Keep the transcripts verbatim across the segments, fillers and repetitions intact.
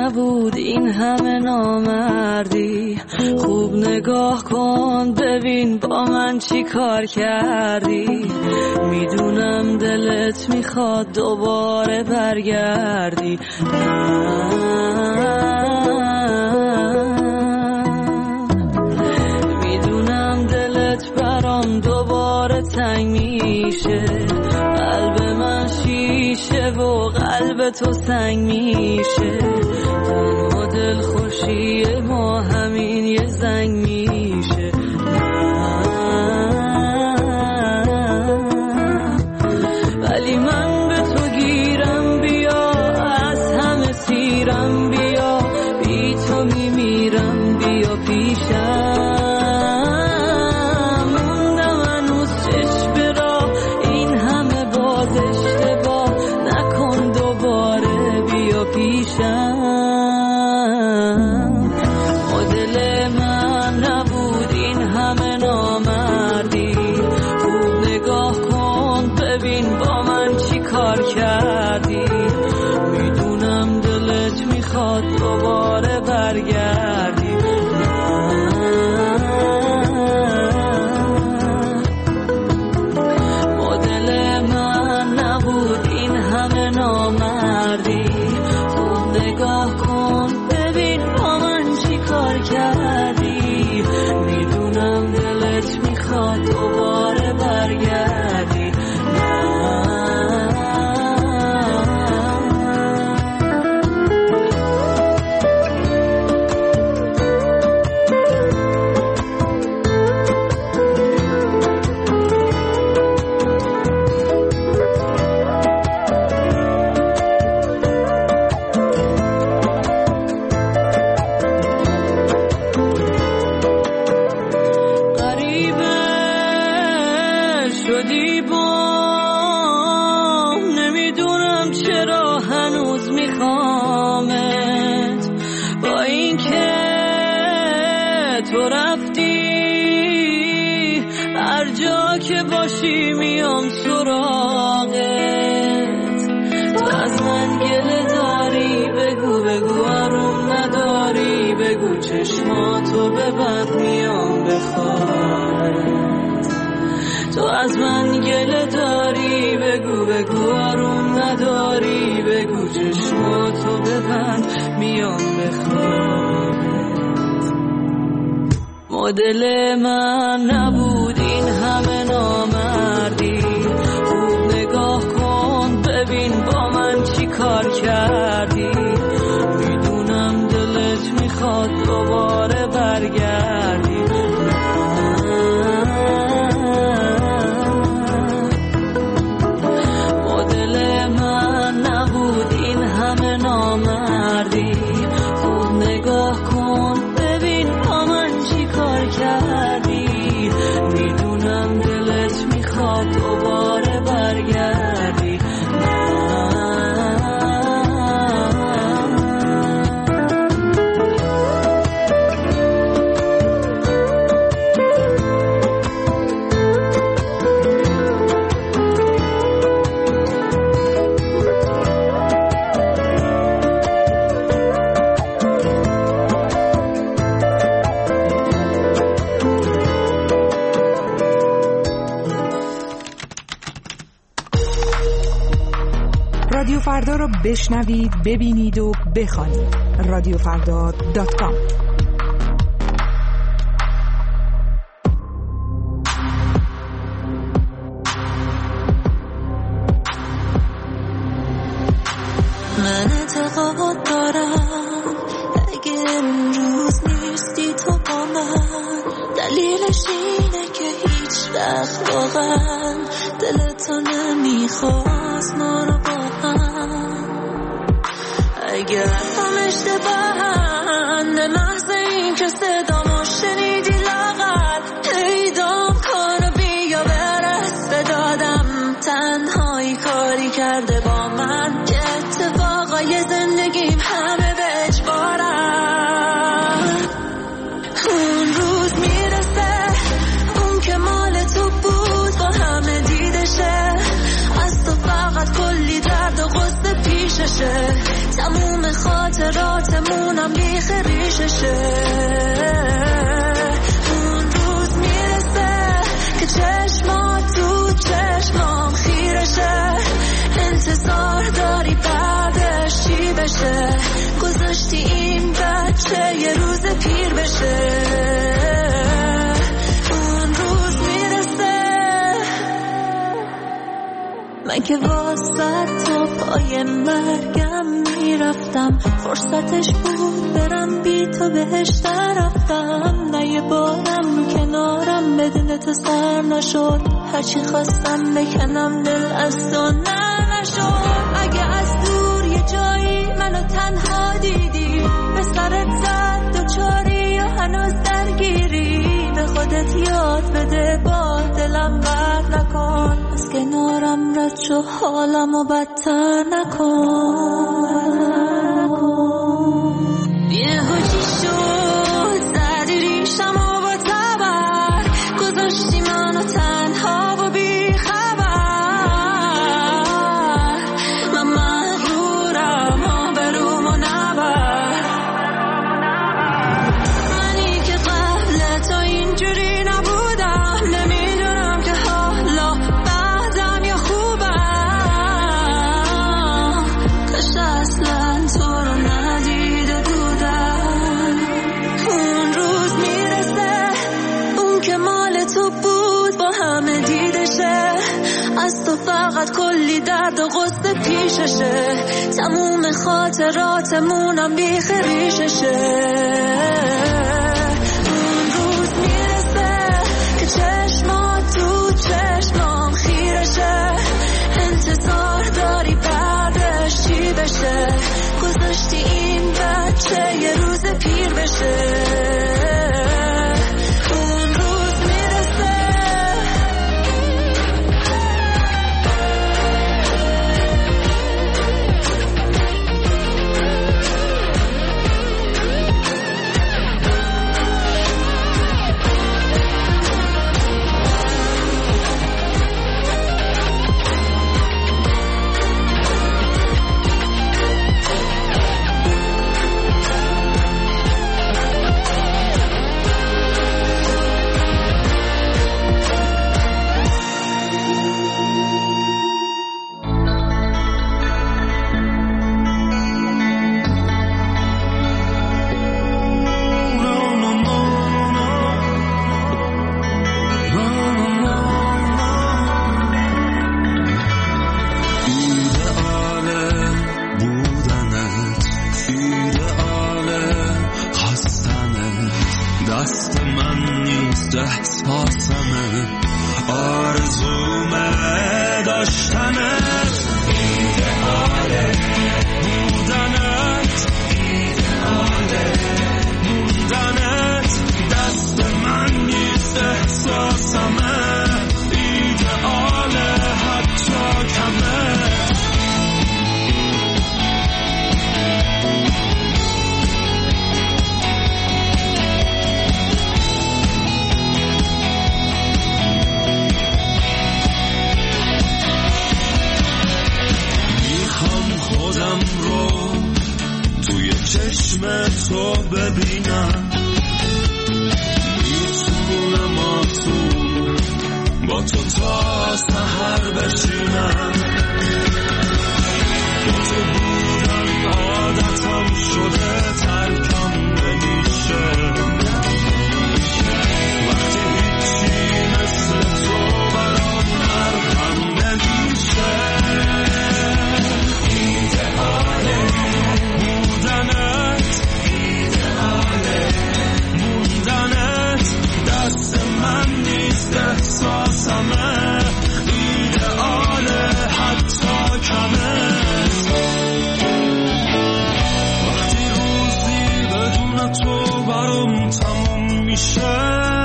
نبود این همه نامردی. خوب نگاه کن ببین با من چی کار کردی. میدونم دلت میخواد دوباره برگردی. میدونم دلت برام دوباره تنگ میشه. قلب من شیشه و قلب تو سنگ میشه. تنها دل خوشی ما همین یه زنگ میشه. ولی من به تو گیرم بیا، از همه سیرم بیا، بی تو میمیرم بیا پیشم. موندم هنوز چشم به راه، این همه باز اشتباه نکن دوباره بیا پیشم. مدل من نبود این همه نامردی. خوب نگاه کن ببین با من چی کار کردی. میدونم دلت میخواد دوباره برگردی. مدل من نبود این همه نامردی. خوب نگاه کن ببین با من چی کار کردی. میدونم دلت میخواد دوباره برگردی. که باشی میام سراغت. تو از من گله داری بگو بگو آروم نداری بگو چشماتو ببند میام بخواد. تو از من گله داری بگو بگو آروم نداری بگو چشماتو ببند میام بخواد. مدل من نبود این همه نامردی. خوب نگاه کن ببین با من چی کار کردی. میدونم دلت میخواد دوباره برگردی. مدل من نبود این همه نامردی. خوب نگاه کن ببین با من چی کار کردی. میدونم دلت میخواد دوباره برگردی. رادیو فردا رو بشنوید، ببینید و بخوانید. رادیو فردا دات کام. من اعتقاد دارم اگه امروز نیستی تو با من، دلیلش اینه که هیچ وقت واقعا دلتو نمیخواست ما رو با هم. اگر هم اشتباهن به محض این که صدامو شنیدی لاغر پیدام کن و بیا برس به دادم. تنهایی کاری کرده با من که اتفاقای زندگیم همه به اجبارم. اون روز میرسه اون که مال تو بود با همه دیدشه، از تو فقط کلی درد و غصه پیششه. تموم خاطراتمونم بیخ ریششه. اون روز میرسه که چشمات تو چشمام خیرشه. انتظار داری بعدش چی بشه؟ گذاشتی این بچه یه روز پیر بشه. اون روز میرسه من که واسه تا پای مرگم میرفتم. فرصتش بود برم بی تو بهش رفتم. نه یه بارم کنارم بدون تو سر نشد. هرچی خواستم بکنم دل از تو نه نشد. اگه از دور یه جایی منو تنها دیدی، به سرت زد دوچاری یا هنوز درگیری، به خودت یاد بده با دلم بد نکن. از کنارم رد شو حالمو بدتر نکن. یه هوچی شد زدی ریشمو با تبر، گذاشتی منو تنها و بی خبر. من مغرورم و برومو نبر. منی که قبل تو اینجوری نبودم، نمیدونم که حالا بعدم یا خوبم. کاش اصلا تو رو ندیده بودم. اون روز میرسه اون که مال تو بود با همه دیدشه. از تو فقط کلی درد و غصه پیششه. تموم خاطراتمونم بیخ ریششه. اون روز میرسه که چشمات تو چشمام خیرشه. انتظار داری بعدش چی بشه؟ گذاشتی این بچه یه روز پیر بشه. اون روز میرسه تو ببینم. میتونم آتون با تو تا سحر بشینم. با تو بودن عادتم شده، ترکم نمیشه. وقتی هیچی مثل تو برام نرخم نمیشه. ایدئاله بودنت، ایدئاله موندنت، دست من نیست احساسمه. ایدئاله حتی کمه. وقتی روزی بدون تو برام تموم میشه،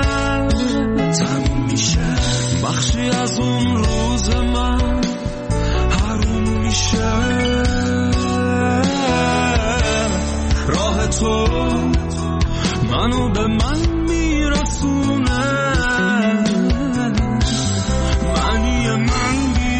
تموم میشه. بخشی از اون روز من حروم میشه. راه تو منو به من میرسونه. معنی من بی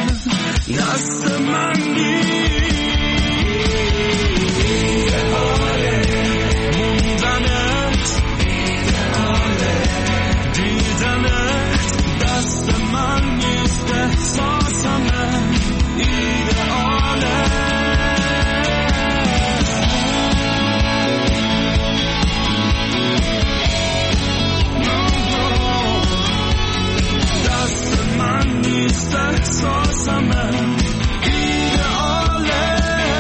دست من ایدئاله موندنت ایدئاله دیدنت دست من نیست احساسمه ایدئاله احساسمه ایدئاله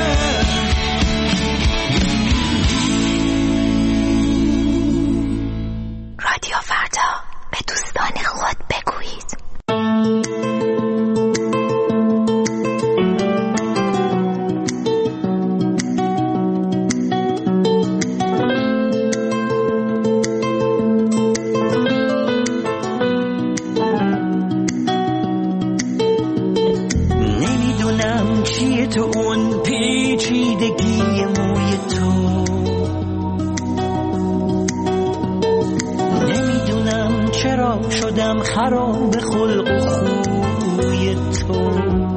رادیو فردا به دوستان خود بگویید. شدم خراب خلق و خوی تو،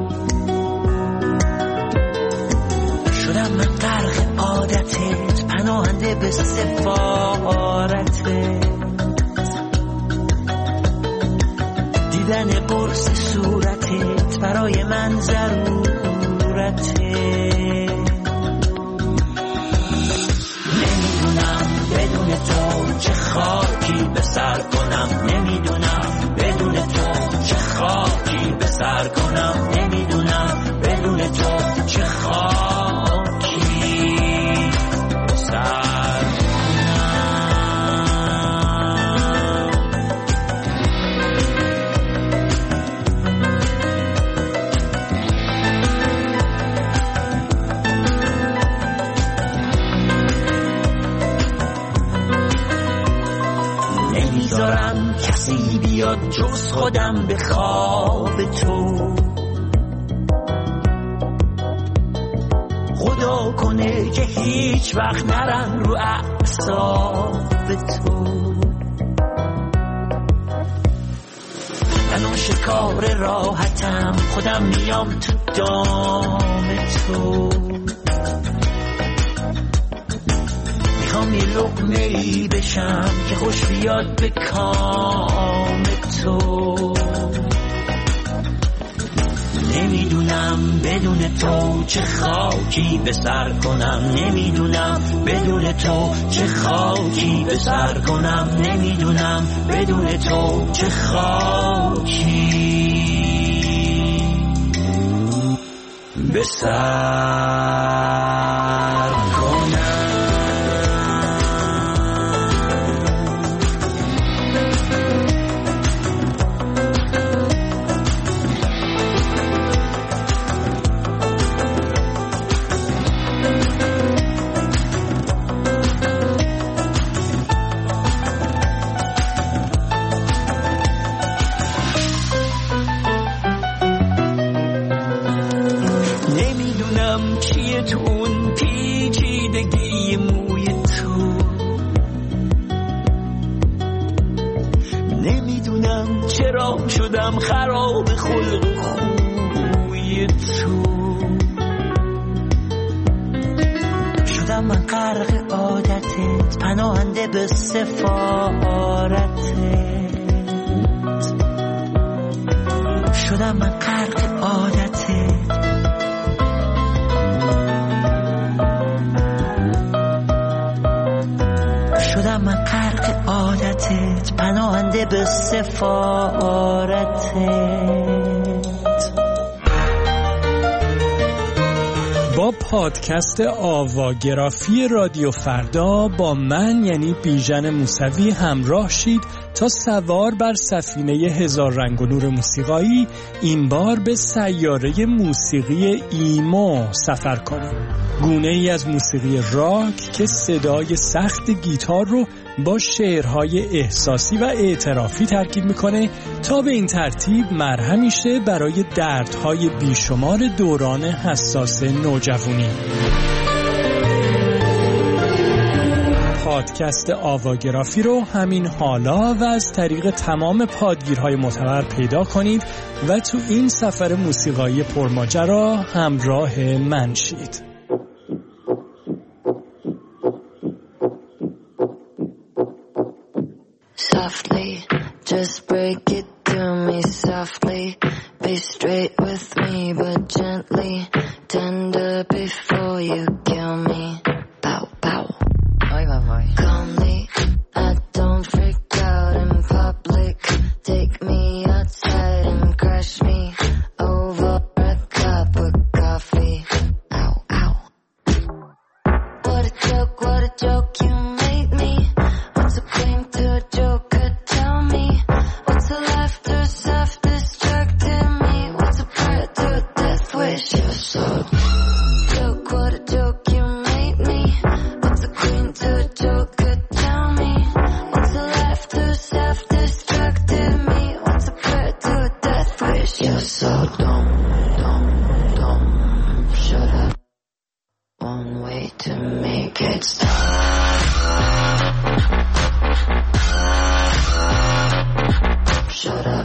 شدم من غرق عادتت پناهنده به سفارتت، دیدن قرص صورتت برای من ضرورته. نمیدونم بدون تو چه خاکی به سر کنم، نمیدونم بدون تو چه خاکی به سر کنم، نمیدونم بدون تو چه خاکی به سر کنم. نمیذارم کسی بیاد جز خودم به خواب تو، خدا کنه که هیچ وقت نرم رو اعصاب تو. من اون شکار راحتم خودم میام تو دام تو، میخوام یه لقمه ای بشم که خوش بیاد به کام تو. نمیدونم بدون تو چه خاکی به سر کنم، نمیدونم بدون تو چه خاکی به سر کنم، نمیدونم بدون تو چه خاکی به سر کنم. شدم خراب خلق و خوی تو، شدم من غرق عادتت پناهنده به سفارتت، شدم من غرق عادتت شدم من غرق عادتت پناهنده به سفارتت. با پادکست آواگرافی رادیو فردا با من یعنی بیژن موسوی همراه شید تا سوار بر سفینه هزار رنگ و نور موسیقایی این بار به سیاره موسیقی ایمو سفر کنیم. گونه ای از موسیقی راک که صدای سخت گیتار رو با شعرهای احساسی و اعترافی ترکیب میکنه تا به این ترتیب مرهمی شه برای دردهای بیشمار دوران حساس نوجوانی. پادکست آواگرافی رو همین حالا و از طریق تمام پادگیرهای معتبر پیدا کنید و تو این سفر موسیقایی پرماجرا همراه من شید. Softly, just break it to me softly. Be straight with me, but gently. Tender before you kill me. Pow, pow. Calmly, I don't freak out in public. Take me outside and crash me over a cup of coffee. Ow, ow. What a joke, what a joke you made me. What's a claim to a joke could tell me? What's a laughter self-destructing me? What's a prayer to a death wish? You're so joke, what a joke you made me. What's a queen to a joke could tell me? What's a laughter self-destructing me? What's a prayer to a death wish? You're so dumb, dumb, dumb. Shut up. One way to make it stop. Shut up.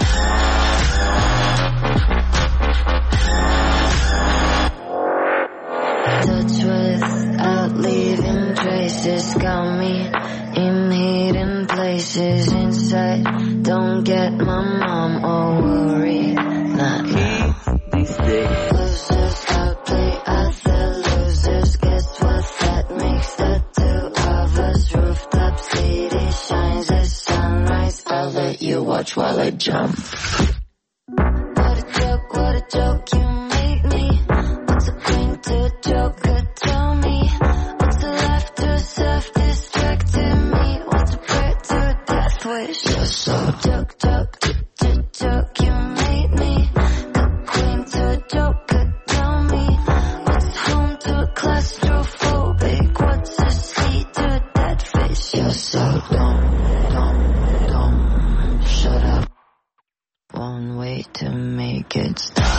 Touch without leaving traces. Got me in hidden places inside. Don't get my mom or worry. Not now. Losers outplay other losers. Guess what that makes the two of us? Rooftop city shines as sunrise. I'll let you watch while I jump. What a joke, what a joke you made me. What's a queen to a joke could tell me? What's a laughter self-destructing me? What's a prayer to a death wish? You're so joke, joke, joke, joke you made me. The queen to a joke could tell me. What's home to a claustrophobic? What's a sea to a dead fish? You're so dumb, dumb, dumb. Shut up. One way to make it stop.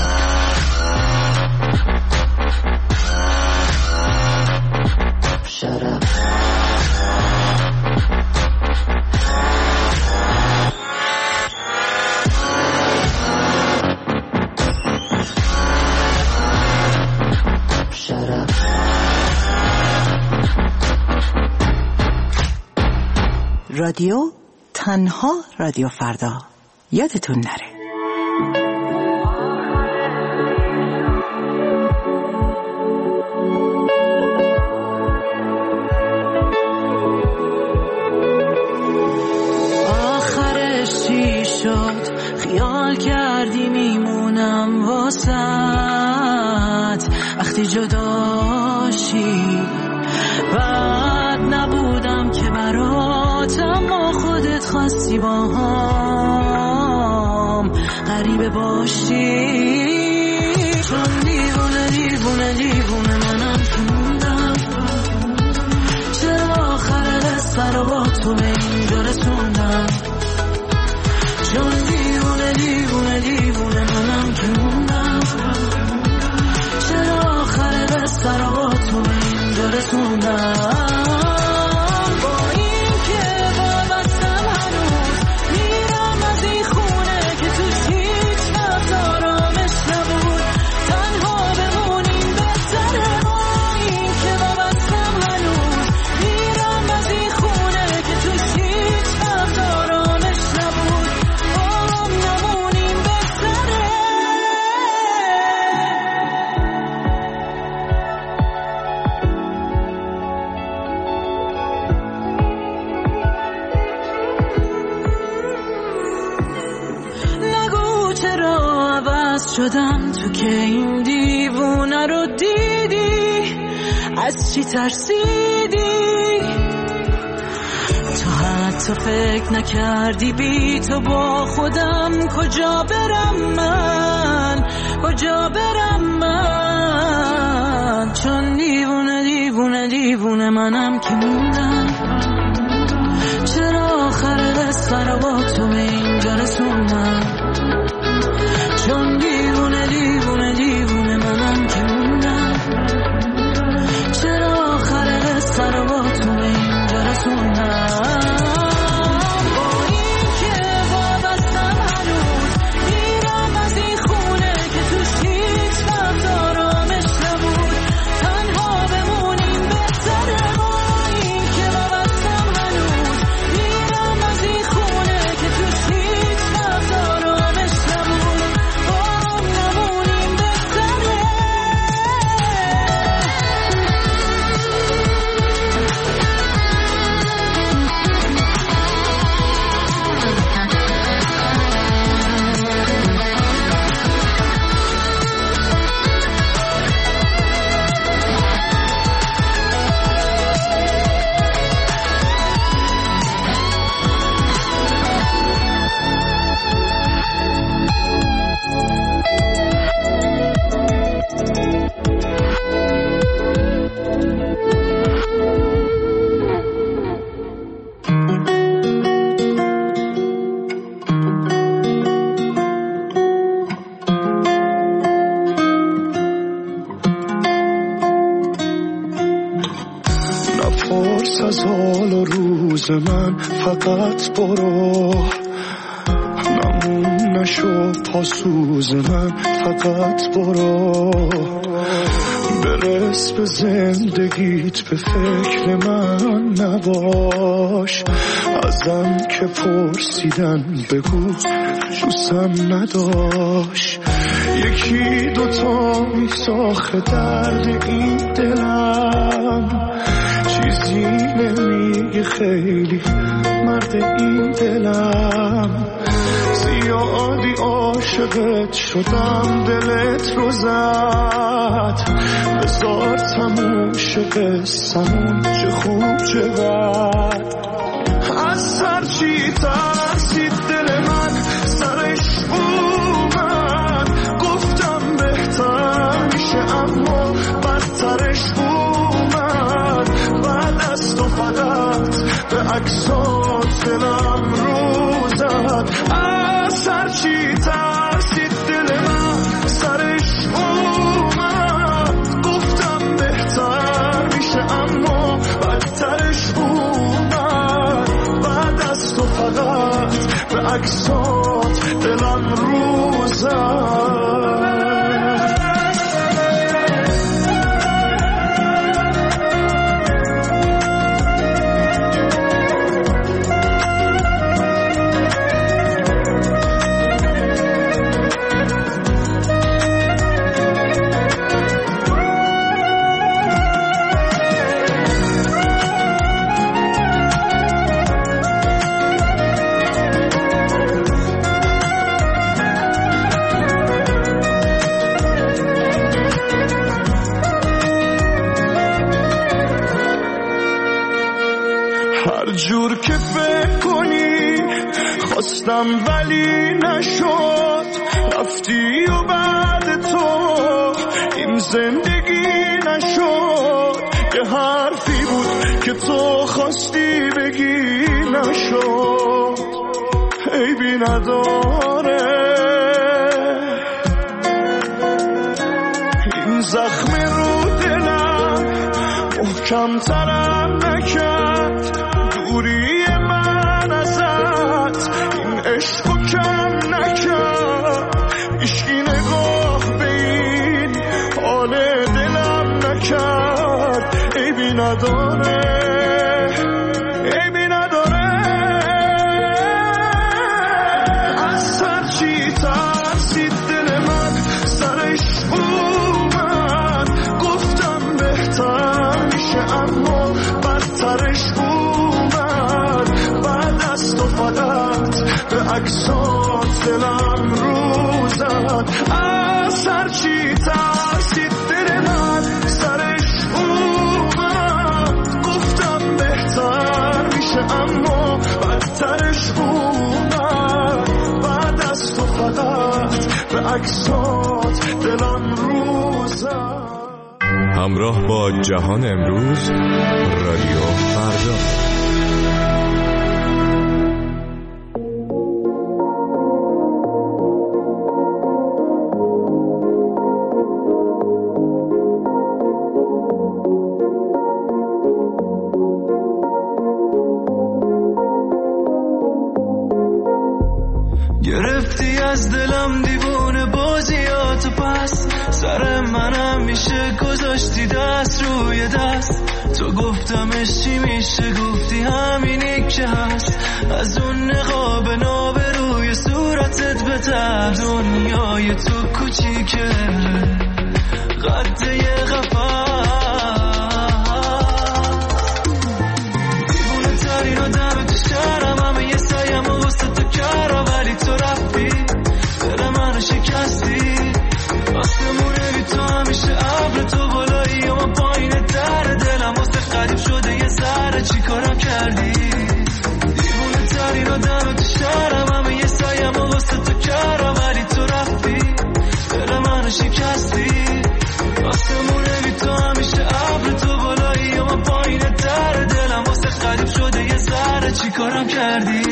Shut up. Shut up. رادیو تنها رادیو فردا. یادتون نره. آخرش چی شد؟ خیال کردی میمونم واسط وقتی جداشی. بعد نبودم که برات، اما خودت خواستی با هم غریبه باشی. چون دیوونه دیوونه دیوونه منم که موندم. چرا آخر قصه رو با تو به اینجا رسوندم؟ چون دیوونه دیوونه دیوونه منم که موندم. چرا آخر قصه رو با تو به اینجا رسوندم؟ شدم تو که این دیوونه رو دیدی، از چی ترسیدی؟ تو حتی فکر نکردی بی تو با خودم کجا برم من، کجا برم من؟ چون دیوونه دیوونه دیوونه منم که موندم. چرا آخر قصه رو با تو به اینجا رسوندم؟ چون دیوونه دیوونه دیوونه منم که موندم. چرا آخر قصه رو با تو به اینجا رسوندم؟ از حال و روز من فقط برو، نمون نشو پاسوز من فقط برو، برس به زندگیت به فکر من نباش، ازم که پرسیدن بگو دوستم نداشت، یکی دوتا میساخه درد این دلم، چیزی نمیگه خیلی مرد این دلم، زیادی عاشقت شدم دلت رو زد، بذار تموم شه قصه‌مون چه خوب چه بد، از هر چی ترسید دل من سرش اومد، گفتم بهتر میشه اما بدترش اومد، بعد از تو فقط به عکسات دلم رو زد، از هر چی ترسید دل من سرش اومد، گفتم بهتر میشه اما بدترش اومد، بعد از تو فقط به عکسات دلم رو زد. جور که فکر کنی خواستم ولی نشد، رفتی و بعد تو این زندگی نشد، که حرفی بود که تو خواستی بگی نشد، عیبی نداره این زخم رو دلم محکم ترم نکرد، دوری من ازت این عشقو کم نکرد، عشقی نگاه به این حال دلم نکرد، عیبی نداره عیبی نداره، از هر چی ترسید دل من سرش اومد، گفتم بهتر میشه اما بدترش اومد، بعد از تو فقط به عکسات دلم رو زد، از هر چی ترسید دل من سرش اومد، گفتم بهتر میشه اما بدترش اومد، بعد از تو فقط به عکسات دلم رو زد. همراه با جهان امروز، رادیو فردا. گرفتی از دلم دیوونه بازیاتو، پس سر منم میشه گذاشتی دست روی دست، تو گفتمش چی میشه گفتی همینی که هست، از اون نقاب ناب روی صورتت بتر، دنیای تو کوچیکه قد یه قفص، دیوونه ترین آدم تو شهرم، همه یه سایم و واسه تو کرا، ولی تو رفتی دل منو شکستی، آسمونه بی تو همیشه ابر، تو بالایی و من پایین در دلم، واسه قریب شده یه ذره چی کارم کردی، دیوونه ترین آدم تو شهرم، همه یه سایم و واسه تو کرا، ولی تو رفتی دل منو شکستی، آسمونه بی تو همیشه ابر، تو بالایی و من پایین در دلم، واسه قریب شده یه ذره چی کارم کردی.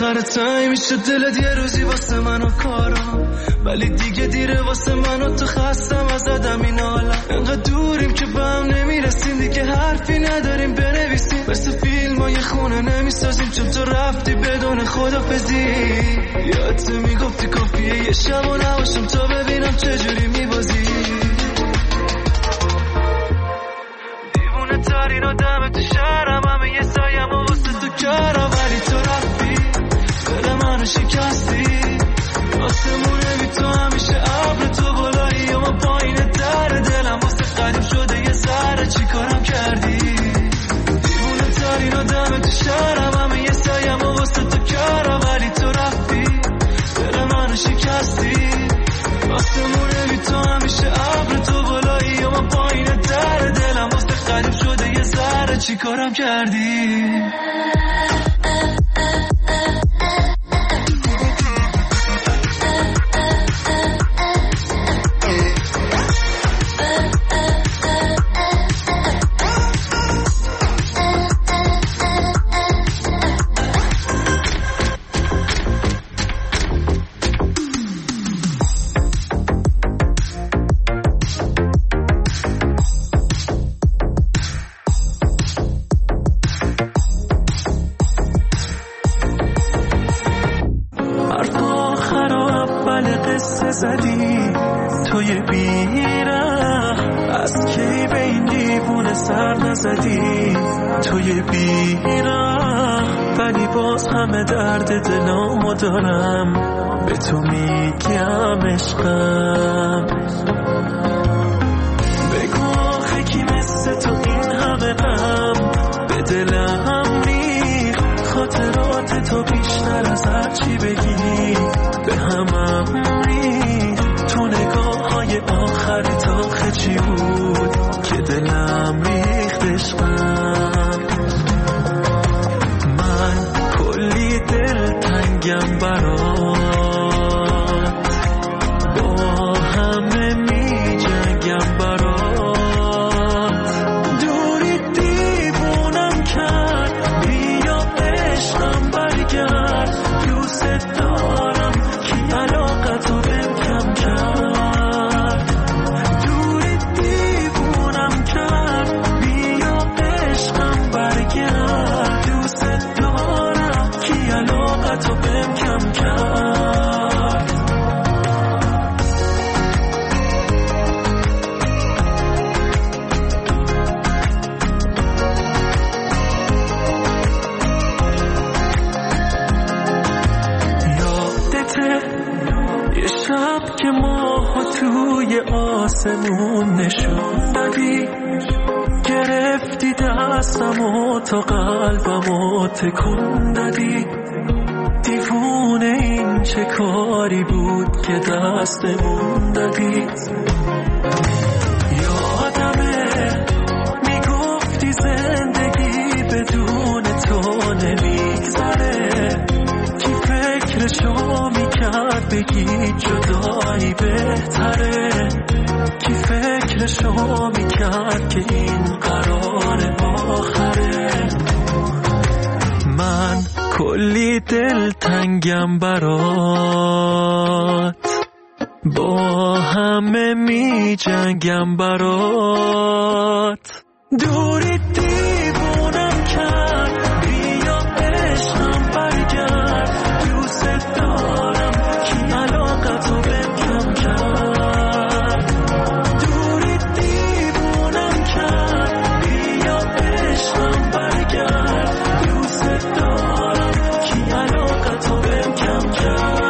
بالاخره تایی میشه دلت یه روزی واسه منو کارم، ولی دیگه دیره واسه منو تو خستم از آدم این حالا. انقدر دوریم که با هم نمیرسیم، دیگه حرفی نداریم بنویسیم، مثل فیلم ها یه خونه نمیسازیم چون تو رفتی بدون خدافزی. یادت میگفتی کافیه یه شب و نباشم تا ببینم چجوری میبازی. دیوونه ترین آدم تو شهرم، همه یه سایم و واسه تو کارم، ولی تو رفتی دل منو شکستی. آسمونه بی تو همیشه ابر، تو بالایی و من پایین در دلم واسه قدیم شده یه ذره. چی کارم کردی؟ دیوونه ترین آدم تو شهرم، همه یه سایم و واسه تو کارم، ولی تو رفتی دل منو شکستی. آسمونه بی تو همیشه ابر، تو بالایی و من پایین در دلم واسه قدیم شده یه ذره. چی کارم کردی؟ زدی توی بیره، از کی به این دیوونه سر نزدی توی بیره، ولی باز همه درد دلامو دارم به تو میگم عشقم. بگو آخه کی مثل تو این همه غم به دلم ریخت، خاطرات تو بیشتر از هر چی بگی به همم ریخت. تو نگاه های آخر تا چی بود که دلم ریخت عشقم. من کلی دل تنگم برات، با همه می جنگم برات. دوری دیوونم کرد، بیا عشقم برگرد، دوست دارم کی علاقتو بهم کم کرد. دوری دیوونم کرد، بیا عشقم برگرد، دوست دارم کی علاقتو بهم کم کرد. یه شب که ماها توی آسمون نشون دادی، گرفتی دستم و تا قلبم و تکون دادی. دیوونه این چه کاری بود که دستمون دادی. یادمه میگفتی زندگی بدون تو نمیگذره، کی فکرشو میکرد بگی جدایی بهتره، کی فکرشو میکرد که این قرار آخره. من کلی دل تنگم برات، با همه می جنگم برات. دوری دیوونم کرد، بیا عشقم برگرد، دوست دارم کی علاقتو بهم کم کرد. دوری دیوونم کرد، بیا عشقم برگرد، دوست دارم کی علاقتو بهم کم کرد.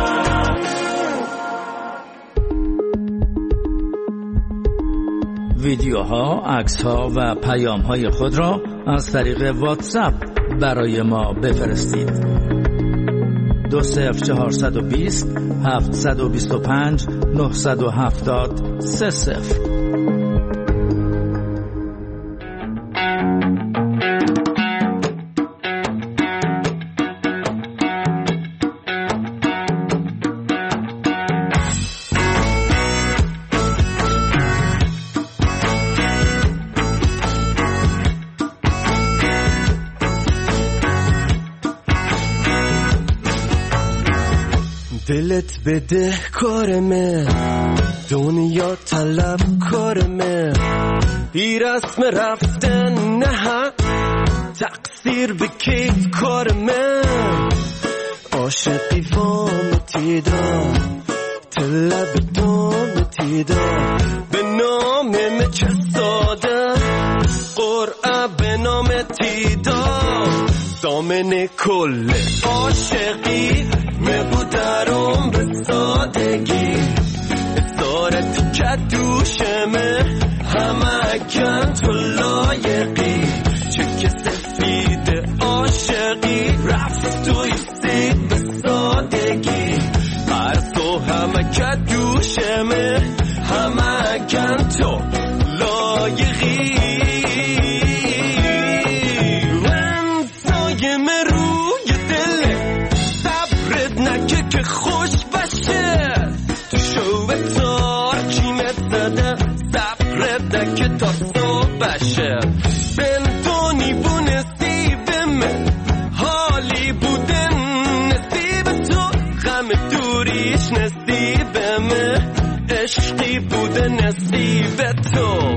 ویدیوها، عکس‌ها و پیام‌های خود را از طریق واتساپ برای ما بفرستید. دو صفر چهارصد و بیست هفتصد و بیست و پنج نهصد و هفتاد سه صفر. دلت بده کارمه، دنیا طلب کارمه، ای رسم رفتن نه تقصیر بکیف کارمه، عاشقی وام تیدا طلب دام تیدا به نام مچه ساده قرعه به نام تیدا دامن کل عاشقی مبودرم به سادگی ازارت که دوشمه همه کن تو لایقی چه که سفید عاشقی رفت توی سید به سادگی هر تو همه که دوشمه همه کن تو لایقی خوش باشه تو شو به تار کیمت زده صبرت نکه تا صبح بشه بنتونی بو نصیبمه حالی بودن نصیب تو غم دوریش نصیبمه عشقی بوده نصیب تو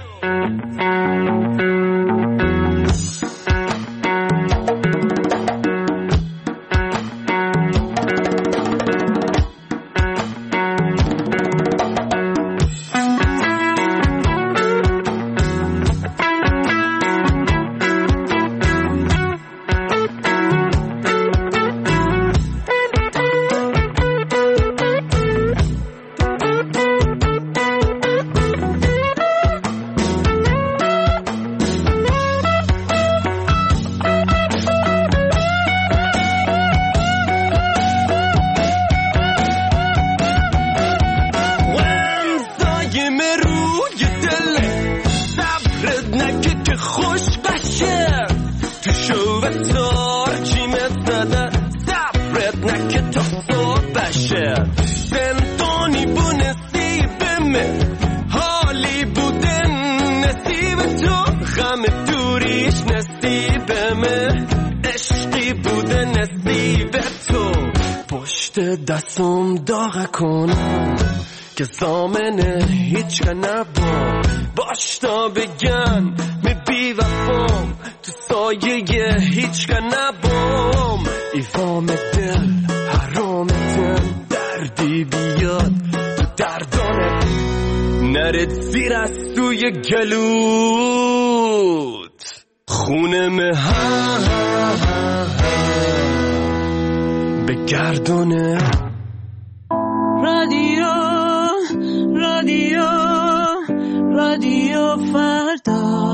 دستم داغ کنم که زامنه هیچ که نبام باش تا بگن می بی وفام تو سایه هیچ که نبام ایوام دل حرامتن دردی بیاد تو دردانت نرد زیر از توی گلوت خونه مهم به گردونه رادیو رادیو رادیو فردا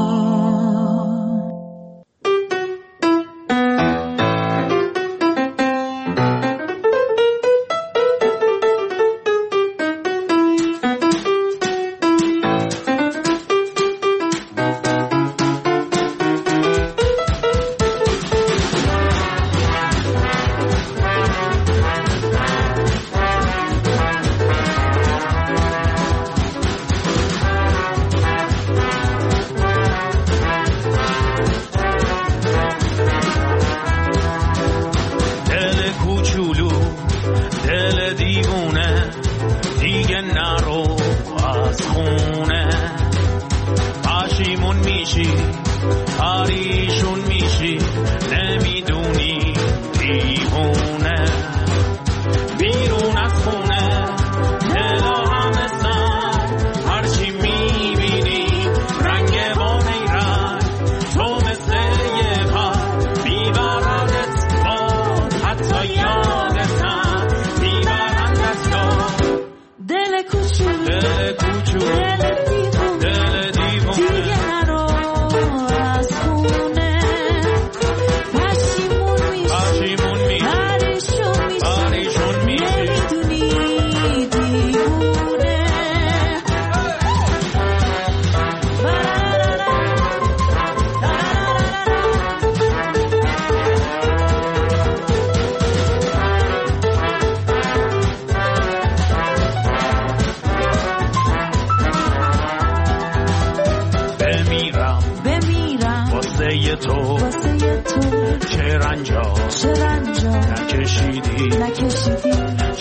تو چه رنجا نکشیدی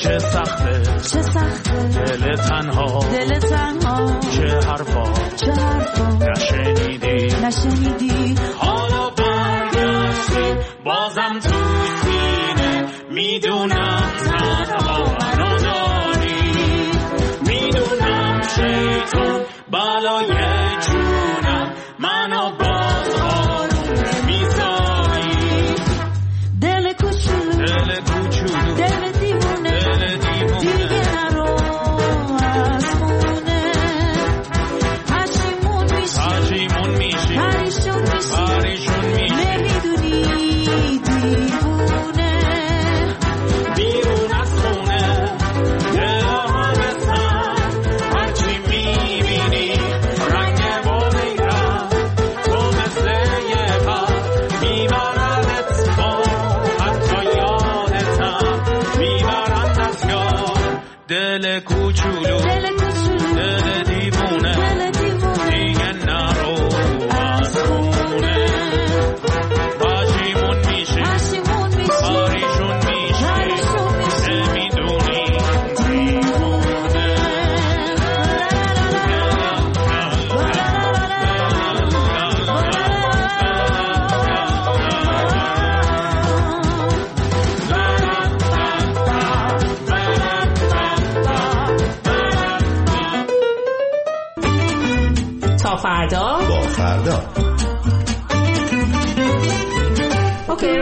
چه سخته چه سخته دل تنها دل تنها چه حرفا چه حرفا نشنیدی نشنیدی حالا برگشتی بازم تو سینه میدونم تنها منو داری میدونم شیطان بالای جونم منو باز آروم نمیذاری دل کوچولو دل کوچولو دل دیوونه دل دیوونه دیگه نرو از خونه پشیمون میشی پشیمون میشی پریشون میشی پریشون میشی نمیدونی دیوونه بیرون از خونه دل همه سر هرچی میبینی رنگ باقیرم تو مثل یه پر میبردت با حتی یادتم میبرند از یاد دل کوچولو دل کوچولو دل دیوونه دل دیوونه دیگه نرو از خونه پشیمون میشی پشیمون میشی پریشون میشی پریشون میشی نمیدونی دیوونه تا فردا با فردا اوکی.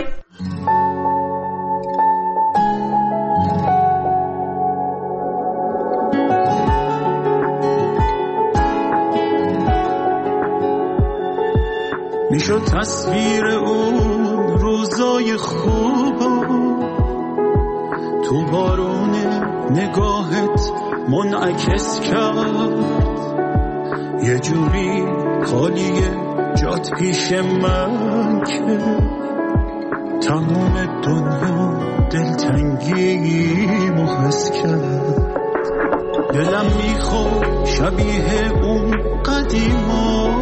میشد تصویر اون روزای خوب تو بارون نگاهت منعکس کرد یه جوری خالیه جات پیش من که تمام دنیا دلتنگی محس کرد دلم میخواد شبیه اون قدیما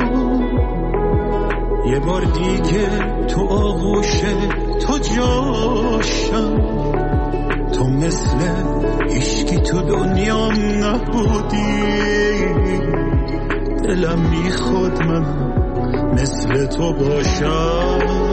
یه بار دیگه تو آغوش تو جاشم تو مثل هیچکی تو دنیا نبودی دلم میخواد من مثل تو باشم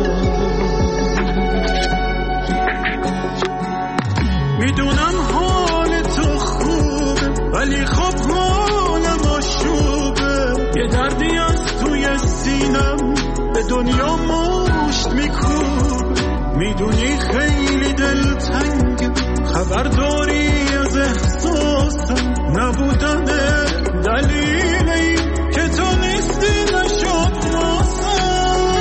میدونم حال تو خوبه ولی خب حالم آشوبه یه دردی از توی سینم به دنیا مشت میکوب میدونی خیلی دلتنگه خبر داری از احساسم نبودن دلیل این که تو نیستی نشد واسم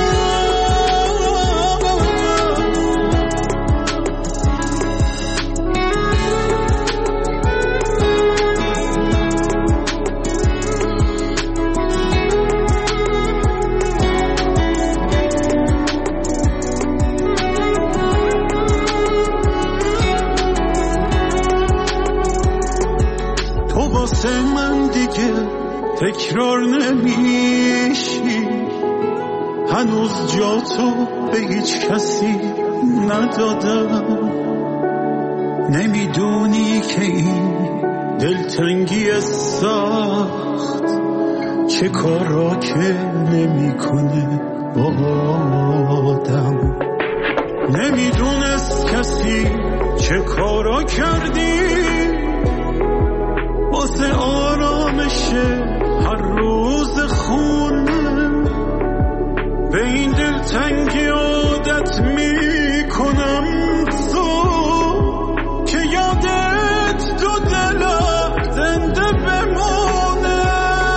واسه من دیگه تکرار نمیشی هنوز جا تو به هیچ کسی ندادم نمیدونی که این دلتنگی سخت چه کارا که نمیکنه با آدم نمیدونست کسی چه کارا کردی واسه آرامش هر روز خونه به این دلتنگی عادت میکنم تو که یادت تو دلم زنده بمونه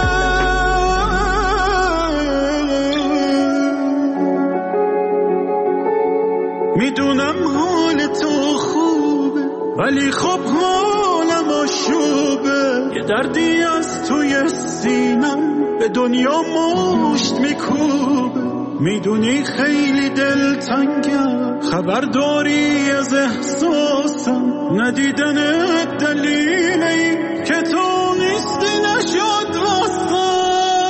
میدونم حال تو خوبه ولی خب حالم آشوبه یه دردی از توی سینم به دنیا مشت میکوبه میدونی خیلی دلتنگم خبر داری از احساسم ندیدن دلیل این که تو نیستی نشد واسم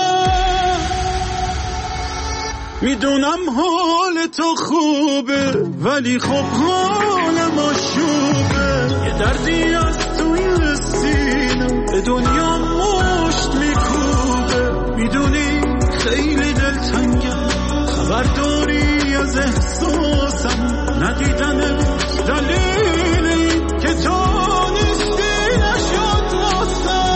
میدونم حال تو خوبه ولی خب حالم آشوبه یه دردی از توی سینم به دنیا مشت میکوبه. میدونی خیلی دلتنگم، خبر داری از احساسم، ندیدن دلیلی که تو نیستی نشد واسم.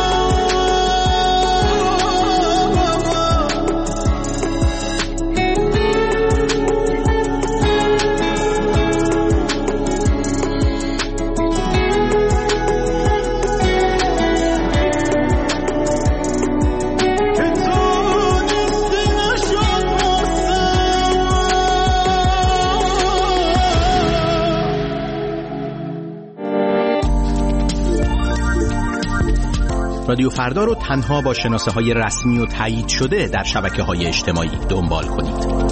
رادیو فردا رو تنها با شناسه های رسمی و تایید شده در شبکه های اجتماعی دنبال کنید.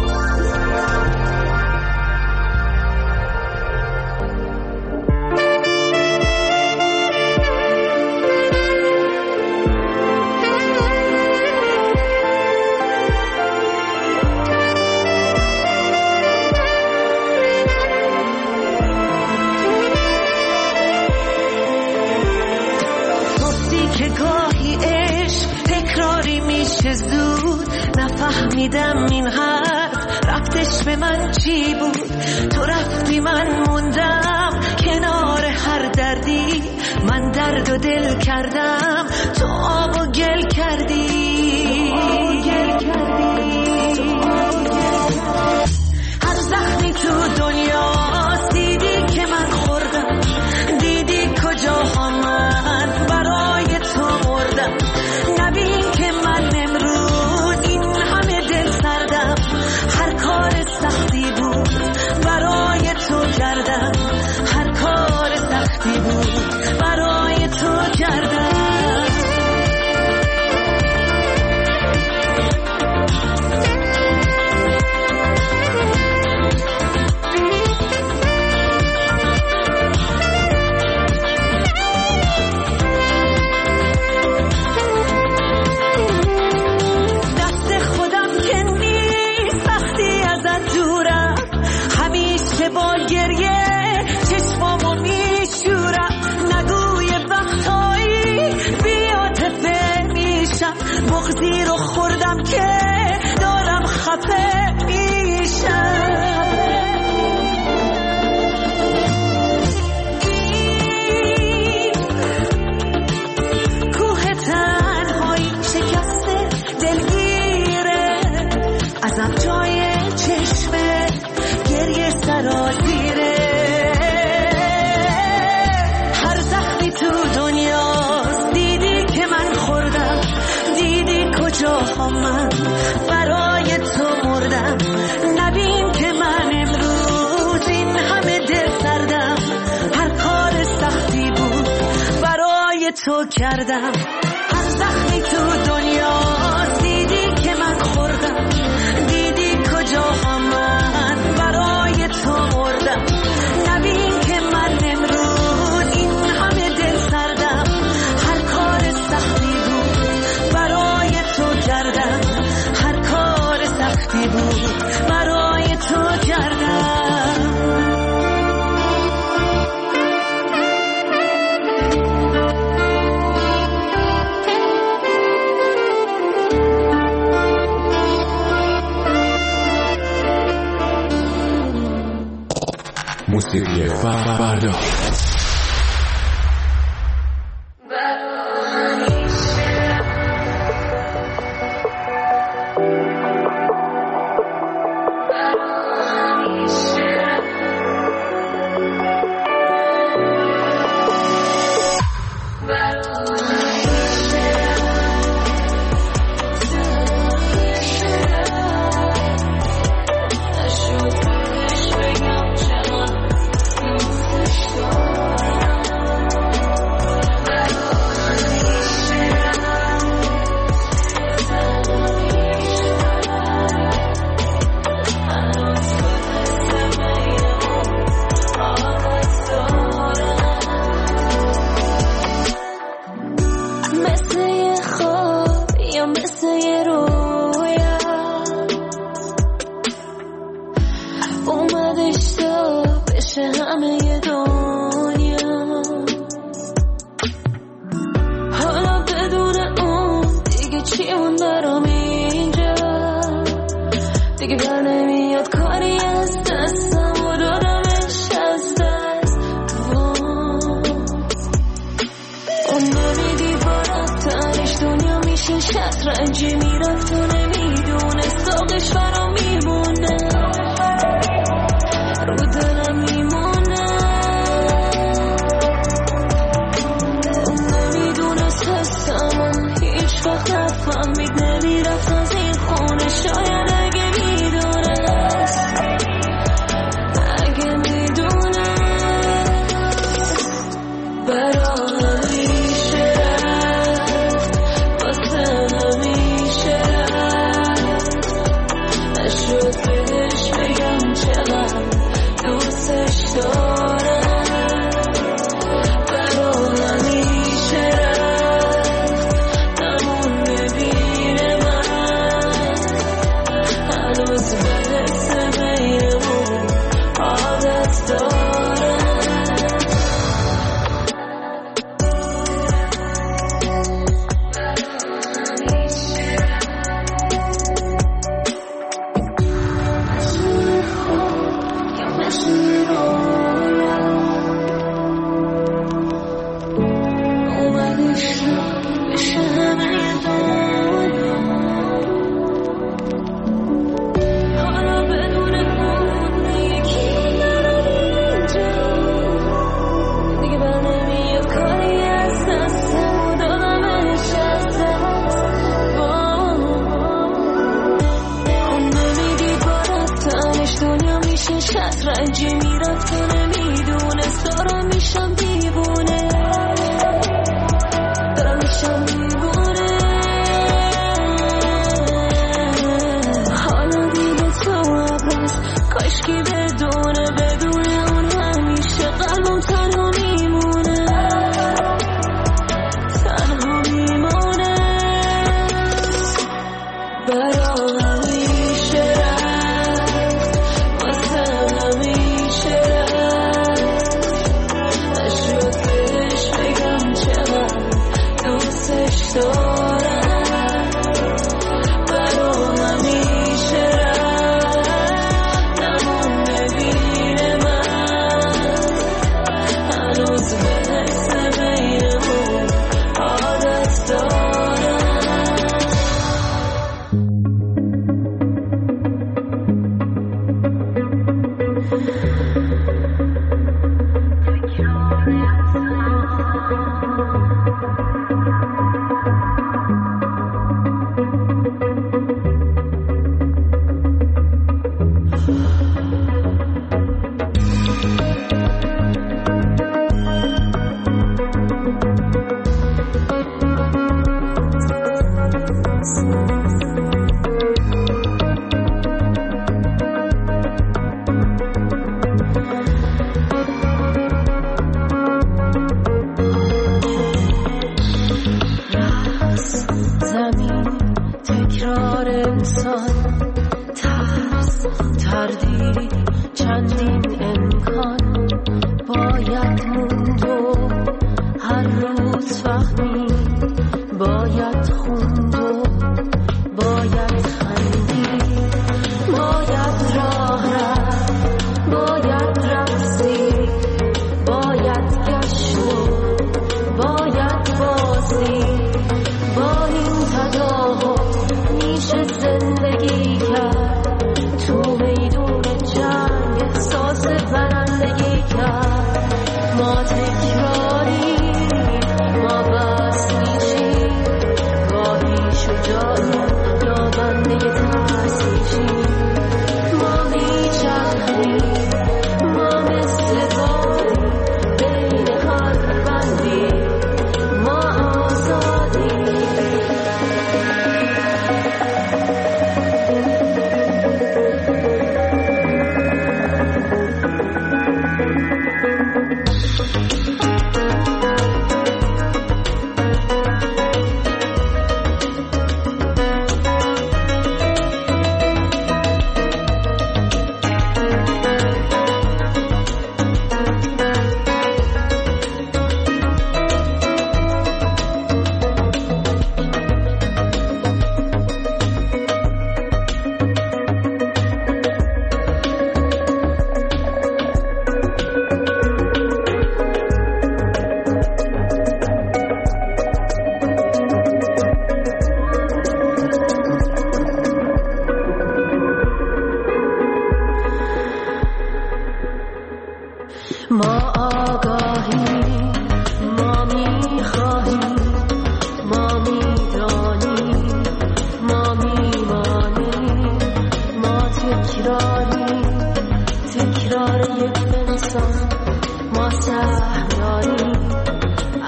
نفهمیدم این حرف رفتش به من چی بود. تو رفتی من موندم کنار هر دردی. من درد و دل کردم تو آب و گل کردی. هر زخمی تو دنیا دیدی که من خوردم. دیدی کجا ها من برای تو مردم. نبین که من امروز این همه دل سردم. هر کار سختی بود برای تو کردم. هر کار سختی بود برای تو کردم. با گریه چشمامو میشورم. نگوی وقتایی بی‌عاطفه میشم. بغضی رو خوردم که دارم خفه میشم. کوه تنهایی شکسته دلگیره. ازم جای چشمه گریه سرازیره. هر زخمی تو دنیاست دیدی که من خوردم. دیدی کجاها من برای تو مردم. نبین که من امروز این همه دل سردم. هر کار سختی بود برای تو کردم. هر زخمی تو دنیاست دیدی که من خوردم. دیدی کجاها من برای تو مردم. نبین که من امروز این همه دل سردم. هر کار سختی بود برای تو کردم. هر کار سختی بود برای تو کردم. موسیقی فردا. Show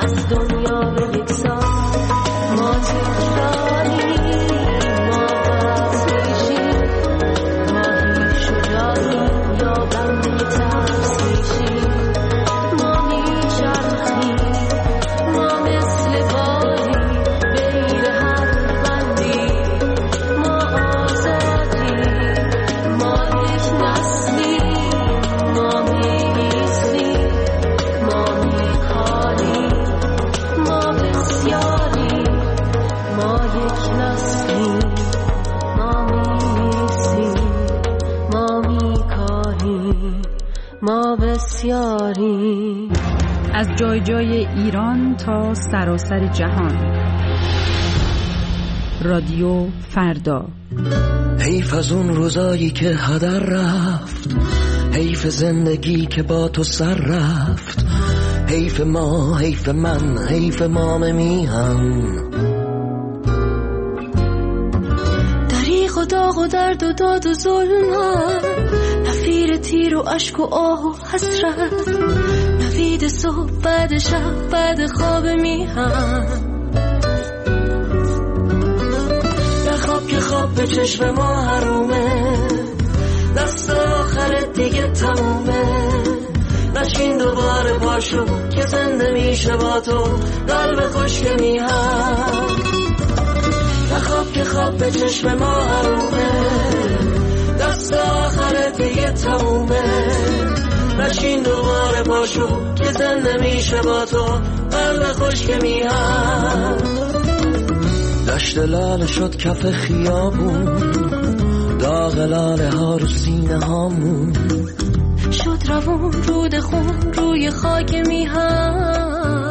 از دنیا به یک سال ما تکراری ما بس میشیم ما هیچ شجاعیم یا بنده ترس میشیم ما میچرخیم ما مثل بادی بین هر بندی ما آزادیم ما یک نسلیم ما میایستیم ما میکاریم ما بسیاریم ما یک نسلیم ما میایستیم ما میکاریم ما بسیاریم. از جای جای ایران تا سراسر جهان، رادیو فردا. حیف از اون روزایی که هدر رفت، حیف زندگی که با تو سر رفت، حیف ما، حیف من، حیف مام میهن. دریغ و داغ و درد و داد و ظلمت، نفیر تیر و عشق و آه و حسرت، نوید صبح بعد شب بعد خواب میهن. در خواب که خواب به چشم ما حرومه، دست آخرت دیگه تمومه، نشین دوباره پاشو که زنده میشه با تو قلب خشک میهن. در خواب که خواب به چشم ما حرومه، دست آخرت دیگه تمومه، نشین دوباره پاشو که زنده میشه با تو قلب خشک میهن. دشت لاله شد کف خیابون، داغ لاله ها رو سینه هامون، شد روون رود خون روی خاک میهن.